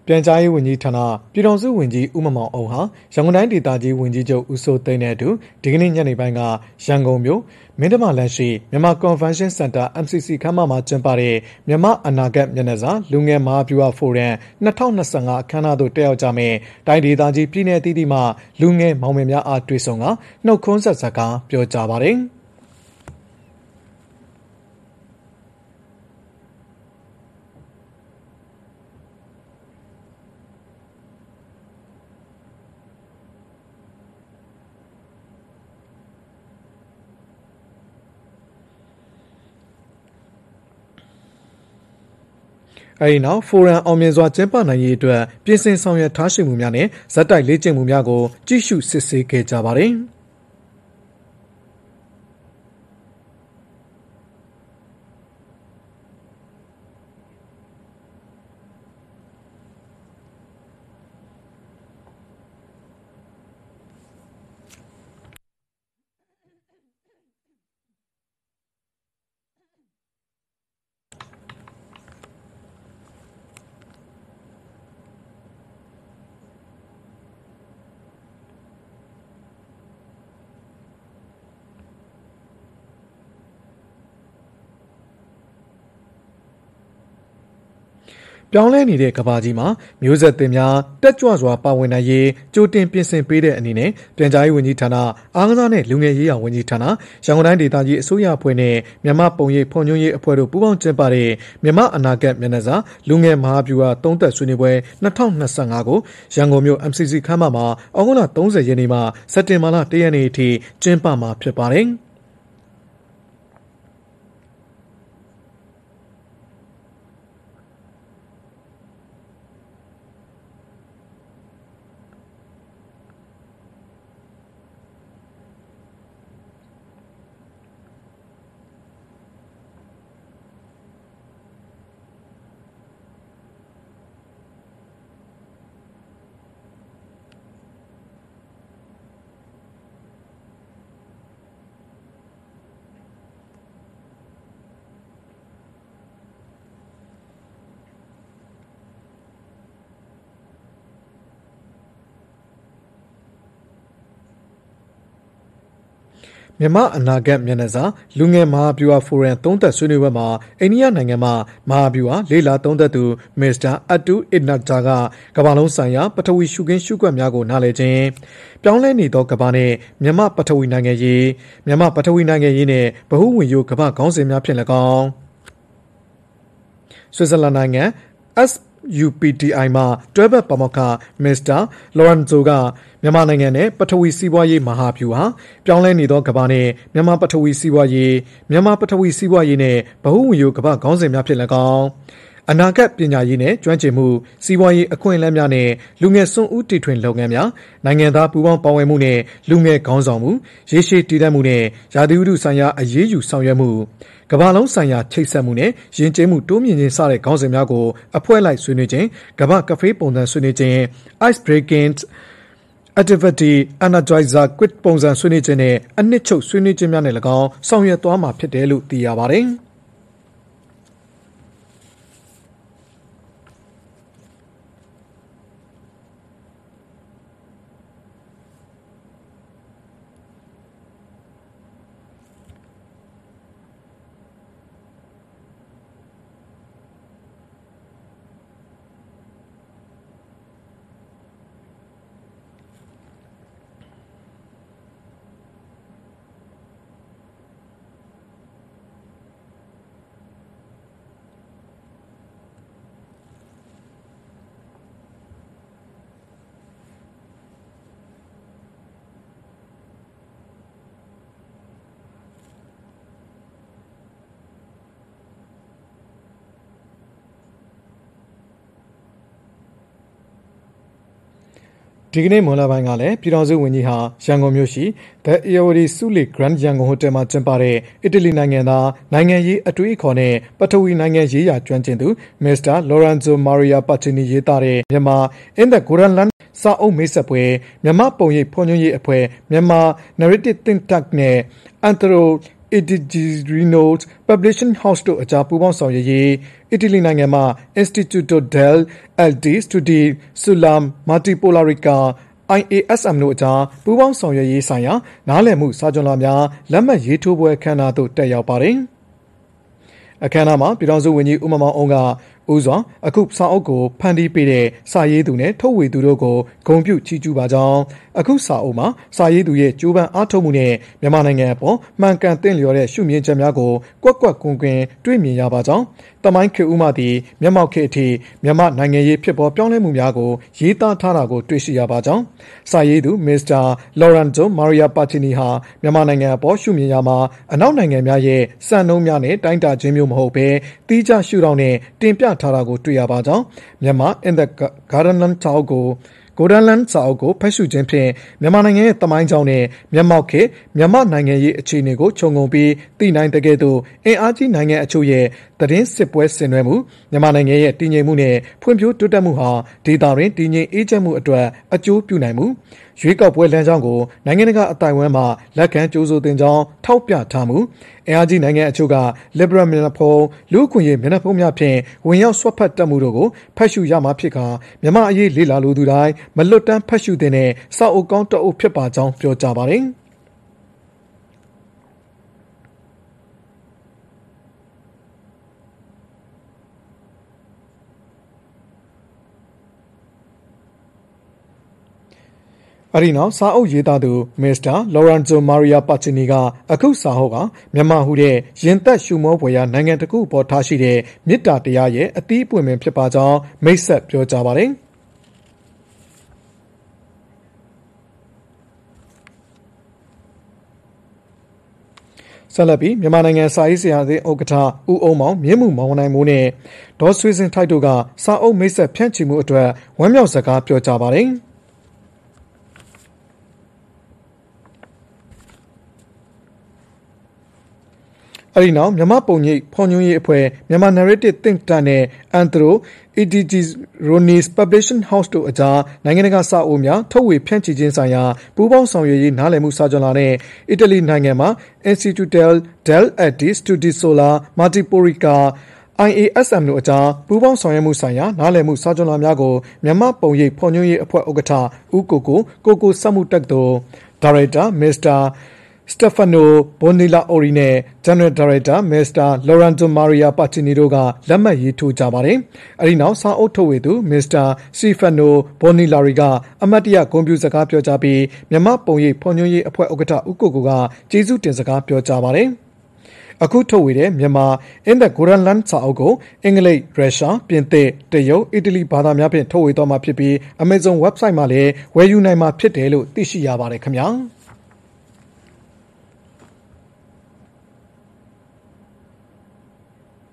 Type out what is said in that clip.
ပြန်ကြားရေးဝန်ကြီးဌာနပြည်ထောင်စုဝန်ကြီးဦးမောင်အောင်ဟာရန်ကုန်တိုင်းဒေသကြီးဝန်ကြီးချုပ်ဦးစိုးသိန်းနဲ့အတူဒီကနေ့ညနေပိုင်းကရန်ကုန်မြို့မင်းတမလန်ရှိမြန်မာကွန်ဗင်းရှင်းစင်တာ MCC ခန်းမမှာကျင်းပတဲ့မြန်မာအနာဂတ်မျက်နှာစာလူငယ်မဟာဗျူဟာဖိုရမ်2025အခမ်းအနားသို့တက်ရောက်ကြမယ့်တိုင်းဒေသကြီးပြည်내အသီးသီးမှလူငယ်မောင်မယ်များအားတွေ့ဆုံကနှုတ်ခွန်းဆက်စကားပြောကြားပါတယ်အဲဒီနောက်ဖိုရမ်အောင်မြင်စွာကျင်းပနိုင်ရေးအတွက်ပြင်ဆင်ဆောင်ရွက်ထားရှိမှုများနဲ့ဇက်တိုက်လေ့ကျင့်မှုများကိုကြည့်ရှုစစ်ဆေးခဲ့ကြပါတယ်။ပြောင်းလဲနေတဲ့ကမ္ဘာကြီးမှာမျိုးဆက်သစ်များတက်ကြွစွာပါဝင်နိုင်ရေးကြိုတင်ပြင်ဆင်ပေးတဲ့အနေနဲ့ပြန်ကြားရေးဝန်ကြီးဌာနအားကစားနဲ့လူငယ်ရေးရာဝန်ကြီးဌာနရန်ကုန်တိုင်းဒေသကြီးအစိုးရအဖွဲ့နဲ့မြန်မာပုံရိပ်ဖွံ့ဖြိုးရေးအဖွဲ့တို့ပူးပေါင်းကျင်းပတဲ့မြန်မာအနာဂတ်မျက်နှာစာလူငယ်မဟာဗျူဟာသုံးသက်ဆွေးနွေးပွဲ2025ကိုရန်ကုန်မြို့ MCC ခန်းမမှာဩဂုတ်လ30ရက်နေ့မှစက်တင်ဘာလ1ရက်နေ့အထိကျင်းပမှာဖြစ်ပါတယ်။မြန်မာအနာဂတ်မျက်နှာစာလူငယ်မဟာဗျူဟာဖိုရမ်သုံးသက်ဆွေးနွေးပွဲမှာအိန္ဒိယနိုင်ငံမှမဟာဗျူဟာလေ့လာသုံးသက်သူမစ္စတာအတူအစ်နက်ဂျာကကမ္ဘာလုံးဆိုင်ရာပထဝီရှုခင်းရှုကွက်များကိုနားလည်ခြင်းပြောင်းလဲနေသောကမ္ဘာနဲ့မြန်မာပထဝီနိုင်ငံရေးနဲ့ဗဟုဝင်ရိုးကမ္ဘာခေါင်းစဉ်များဖြင့်၎င်းဆွစ်ဇာလန်နိုင်ငံ UPTI မှတွဲဘက်ပါမောက္ခမစ္စတာလော်ရန်ဇိုကမြန်မာနိုင်ငံနဲ့ပထဝီစီးပွားရေးမဟာဗျူဟာပြောင်းလဲနေသောကမ္ဘာနဲ့မြန်မာပထဝီစီးပွားရေးနဲ့ဗဟုဝင်ရိုးကမ္ဘာခေါင်းစဉ်များဖြင့်၎င်းအနာဂတ်ပညာရေးနဲ့ကျွမ်းကျင်မှုစီးပွားရေးအခွင့်အလမ်းများနဲ့လူငယ်စွန့်ဦးတီထွင်လုပ်ငန်းများနိုင်ငံသားပူးပေါင်းပါဝင်မှုနဲ့လူငယ်ခေါင်းဆောင်မှုရေရှည်တည်တံ့မှုနဲ့ရာသီဥတုဆိုင်ရာအရေးယူဆောင်ရွက်မှုကမ္ဘာလုံးဆိုင်ရာချိတ်ဆက်မှုနဲ့ယဉ်ကျေးမှုတိုးမြင့်ခြင်းစတဲ့ခေါင်းစဉ်များကိုအဖွဲ့လိုက်ဆွေးနွေးခြင်းကမ္ဘာကဖေးပုံစံဆွေးနွေးခြင်း Ice Breaking Activity Energizer Quiz ပုံစံဆွေးနွေးခြင်းနဲ့အနှစ်ချုပ်ဆွေးနွေးခြင်းများနဲ့၎င်းဆောင်ရွက်သွားမှာဖြစ်တယ်လို့သိရပါတယ်။ဒီကနေ့မွန်လပိုင်းကလည်းပြည်ထောင်စုဝန်ကြီးဟာရန်ကုန်မြို့ရှိ The Irrawaddy Sule Grand ရန်ကုန်ဟိုတယ်မှာကျင်းပတဲ့အီတလီနိုင်ငံသားနိုင်ငံရေးအတွေးအခေါ်နဲ့ပထဝီနိုင်ငံရေးရာကျွမ်းကျင်သူမစ္စတာလော်ရန်ဇိုမာရီယာပါချီနီရေးသားတဲ့မြန်မာ In the Golden Land စာအုပ်မိတ်ဆက်ပွဲမြန်မာပုံရိပ်ဖွံ့ဖြိုးရေးအဖွဲ့မြန်မာ Narrative Think Tank နဲ့ Anthropology Editorials Publishing House တို့အကြားပူးပေါင်းဆောင်ရွက်ရေးအီတလီနိုင်ငံမှာ Istituto dell'Arte Studi sulla Multipolarica IASM တို့အကြားပူးပေါင်းဆောင်ရွက်ရေးဆိုင်ရာနားလည်မှုစာချုပ်များလက်မှတ်ရေးထိုးပွဲအခမ်းအနားသို့တက်ရောက်ပါတယ်။အခမ်းအနားမှာပြည်ထောင်စုဝန်ကြီးဦးမောင်မောင်အောင်ကဦးစွာအခုစာအုပ်ကိုဖန်တီးပေးတဲ့စာရေးသူနဲ့ထုတ်ဝေသူတို့ကိုဂုဏ်ပြုချီးကျူးပါကြောင်းအခုစာအုပ်မှာစာရေးသူရဲ့ကြိုးပမ်းအားထုတ်မှုနဲ့မြန်မာနိုင်ငံအပေါ်မှန်ကန်သင့်လျော်တဲ့ရှုမြင်ချက်များကိုကွက်ကွက်ကွင်းကွင်းတွေ့မြင်ရပါကြောင်းတမိုင်းခေတ်ဦးမှသည်မျက်မှောက်ခေတ်အထိမြန်မာနိုင်ငံရေးဖြစ်ပေါ်ပြောင်းလဲမှုများကိုရေးသားထားတာကိုတွေ့ရှိရပါကြောင်းစာရေးသူမစ္စတာလော်ရန်တိုမာရီယာပါချီနီဟာမြန်မာနိုင်ငံအပေါ်ရှုမြင်ရမှာအနောက်နိုင်ငံများရဲ့စံနှုန်းများနဲ့တိုင်းတာခြင်းမျိုးမဟုတ်ဘဲတီးခြားရှုထောင့်နဲ့တင်ပြထားတာကိုတွေ့ရပါကြောင်းမြန်မာ in the Gardenland စာအုပ်ကိုGoldenland စာအုပ်ကိုဖတ်ရှုခြင်းဖြင့်မြန်မာနိုင်ငံရဲ့တမိုင်းကြောင်းနဲ့မျက်မှောက်ခေတ်မြန်မာနိုင်ငံရေးအခြေအနေကိုခြုံငုံပြီးသိနိုင်တဲ့ကဲ့သို့အင်အားကြီးနိုင်ငံအချို့ရဲ့သတင်းစစ်ပွဲဆင်နွှဲမှုမြန်မာနိုင်ငံရဲ့တည်ငြိမ်မှုနဲ့ဖွံ့ဖြိုးတိုးတက်မှုဟာဒေသတွင်းတည်ငြိမ်အေးချမ်းမှုအတွက်အကျိုးပြုနိုင်မှုရွေးကောက်ပွဲလမ်းကြောင်းကိုနိုင်ငံတကာအတိုင်းအဝန်းမှာလက်ခံကြိုးဆိုတင်ကြောင်းထောက်ပြထားမှုအင်အားကြီးနိုင်ငံအချို့က liberal မျက်နှာဖုံးလူ့အခွင့်အရေးမျက်နှာဖုံးများဖြင့်ဝင်ရောက်ဆွတ်ဖက်တက်မှုတို့ကိုဖတ်ရှုရမှာဖြစ်ကာမြန်မာအရေးလေ့လာလိုသူတိုင်းမလွတ်တမ်းဖတ်ရှုတဲ့စာအုပ်ကောင်းတအုပ်ဖြစ်ပါကြောင်းပြောကြားပါတယ်အရီနောက်စာအုပ်ရေးသားသူမစ္စတာလော်ရန်တိုမာရီယာပါချီနီကအခုစာအုပ်ကမြန်မာဟူတဲ့ရင်သက်ရှုမောဖွယ်ရာနိုင်ငံတစ်ခုပေါ်ထားရှိတဲ့မေတ္တာတရားရဲ့အသီးအပွင့်ပင်ဖြစ်ပါကြောင်းမိတ်ဆက်ပြောကြားပါတယ်ဆက်လက်ပြီးမြန်မာနိုင်ငံစာရေးဆရာအသင်းဥက္ကဋ္ဌဦးအုံးမောင်မြင့်မှုမောင်နိုင်မိုးနဲ့ဒေါ်ဆွေစင်ထိုက်တို့ကစာအုပ်မိတ်ဆက်ဖြန့်ချီမှုအတွက်ဝမ်းမြောက်စကားပြောကြားပါတယ်အဲဒီနောက်မြန်မာပုံရိပ်ဖော်ညွှန်းရေးအဖွဲ့မြန်မာ narrative think tank နဲ့ Anthro Editorials Publishing House တို့အကြားနိုင်ငံတကာစာအုပ်များထုတ်ဝေဖြန့်ချီခြင်းဆိုင်ရာပူးပေါင်းဆောင်ရွက်ရေးနားလည်မှုစာချုပ်လာနဲ့အီတလီနိုင်ငံမှာ Istituto dell'Arte Studi sulla Multipolarica IASM တို့အကြားပူးပေါင်းဆောင်ရွက်မှုဆိုင်ရာနားလည်မှုစာချုပ်လာများကိုမြန်မာပုံရိပ်ဖော်ညွှန်းရေးအဖွဲ့ဥက္ကဋ္ဌဦးကိုစက်မှုတက္ကသိုလ်ဒါရိုက်တာမစ္စတာStefano Bonilla Ori နဲ့ General Director Mr. Lorenzo Maria Pacini တို့ကလက်မှတ်ရေးထိုးကြပါတယ်။အဲဒီနောက်စာအုပ်ထုတ်ဝေသူ Mr. Stefano Bonilla Ori ကအမတ်တရဂုဏ်ပြုစကားပြောကြားပြီးမြန်မာပုံရိပ်ဖော်ညွှန်းရေးအဖွဲ့ဥက္ကဋ္ဌဦးကိုကကျေးဇူးတင်စကားပြောကြားပါတယ်။အခုထုတ်ဝေတဲ့မြန်မာ in the Goldenland စာအုပ်ကိုအင်္ဂလိပ်ရုရှားပြင်သစ်တရုတ်အီတလီဘာသာများဖြင့်ထုတ်ဝေသွားမှာဖြစ်ပြီး Amazon website မှာလည်းဝယ်ယူနိုင်မှာဖြစ်တယ်လို့သိရှိရပါတယ်ခင်ဗျာ။